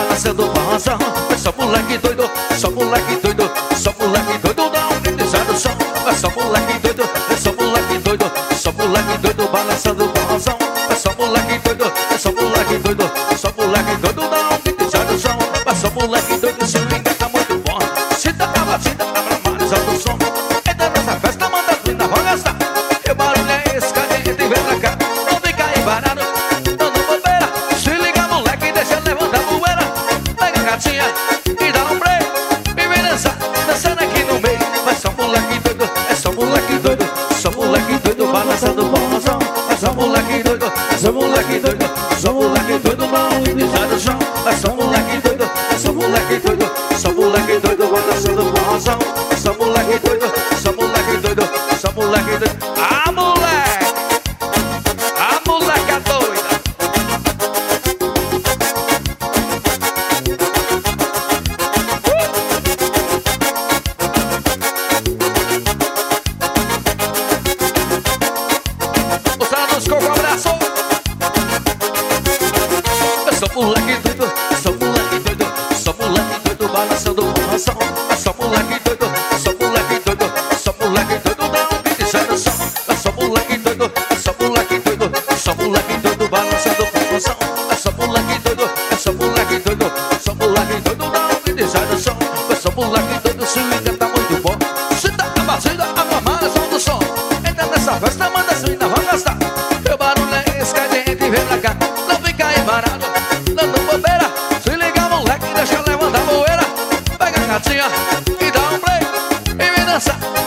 balançando o forrozão. É só moleque doido, só moleque doido, só moleque doido, dá um gritizado som. É só moleque doido, é só moleque doido, só moleque doido, balançando o forrozão. É só moleque doido, é só moleque doido, só moleque doido, dá um gritizado som. É só moleque doido, se liga, tá muito bom. Se tá pra batida, tá pra mais alto som. Entra nessa festa, manda as minas, vão gastar. E o barulho é esse, cadê? Vem pra cá, não fica aí parado, dando bobeira. Se liga, moleque, deixa levantar a poeira. Pega a gatinha e dá um break. E vem dançar, dançando aqui no meio. Mas só moleque doido, é só moleque doido, só moleque doido, balançando o forrozão. É só moleque doido, é só moleque doido, só moleque doido, não iniciar o chão. É só moleque doido, é só moleque doido, só moleque doido, balançando o forrozão. É só moleque doido, só moleque doido, só moleque doido. Ah, moleque! A moleca doida. Mostrados com o abraço. Eu sou moleque doido, sou moleque doido, sou moleque doido, balançando o forrozão. Eu sou moleque doido, sou moleque doido, sou moleque doido, dá um beat zero som. Eu sou moleque doido, sou moleque doido, sou moleque doido, balançando o forrozão. Eu sou moleque doido, eu sou moleque doido, sou moleque doido, dá um beat zero som. Eu sou moleque doido, se liga, tá muito bom. Se tá a batida, a mamada, som do som. Entra nessa festa, manda as minas, vão gastar. Meu barulho é esse, cadê? Vem pra cá, não fica aí parado, dando bobeira. Se liga, moleque, deixa levantar a poeira. Pega a gatinha e dá um play e vem dançar.